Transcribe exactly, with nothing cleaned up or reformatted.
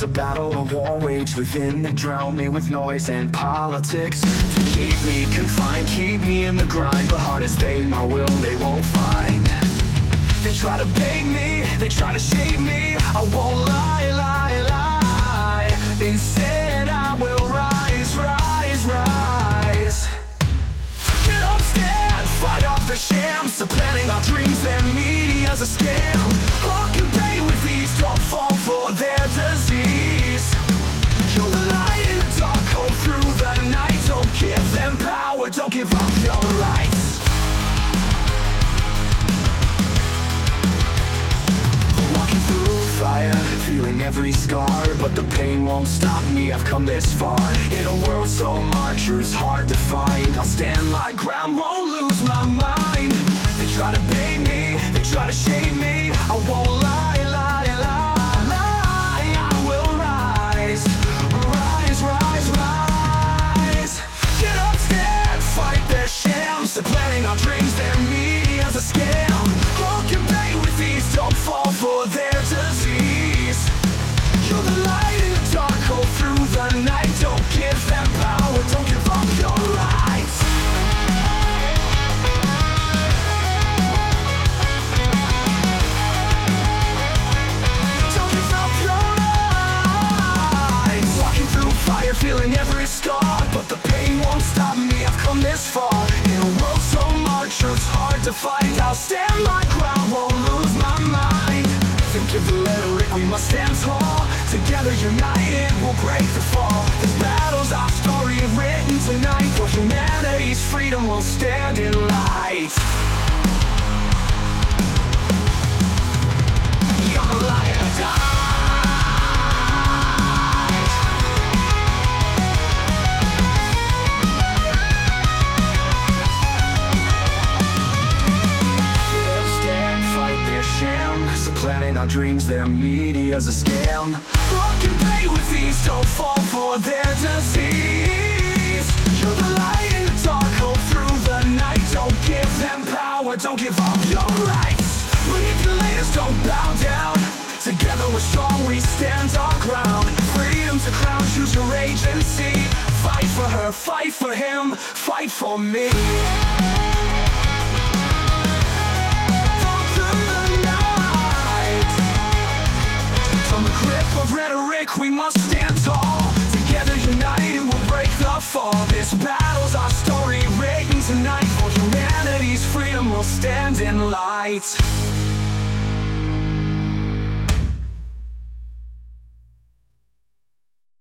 a battle, a war waged within that drown me with noise and politics. To keep me confined, keep me in the grind, but hard as they my will they won't find. They try to bait me, they try to shape me, I won't lie, lie, lie. Instead I will rise, rise, rise. Get up, stand, fight off the shams, supplanting our dreams, their media's a scam. Lock and pay with these, don't fall for their disease. You're the light in the dark, go through the night. Don't give them power, don't give up your rights. Walking through fire, feeling every scar, but the pain won't stop me, I've come this far. In a world so much, it's hard to find. I'll stand my ground, won't lose my mind. They try to bait me, they try to shame me, I won't lie, lie, lie, lie. I will rise, rise, rise, rise. Get up, stand, fight their shams, they're planning our dreams, their media's a scam. Look and bait with these, don't fall for their disease. You're the light in the dark, go through the night. Don't give them power, don't give up your rights. Don't give up your rights. Walking through fire, feeling every scar, but the pain won't stop me, I've come this far. In a world so much, it's hard to fight. I'll stand my ground, won't lose my mind. Think of the rhetoric, we must stand tall. Together united, we'll break the fall. This battle's our story written tonight. For humanity's freedom, we'll stand in light. You're the light of die. Supplanting our dreams, their media's a scam. Look and pay with these, don't fall for their disease. You're the light in the dark, go through the night. Don't give them power, don't give up your rights. Manipulators don't bow down. Together we're strong, we stand our ground. Freedom's a crown, choose your agency. Fight for her, fight for him, fight for me. From the grip of rhetoric, we must stand tall. Together united, we'll break the fall. This battle's our story written tonight. For humanity's freedom, we'll stand in light.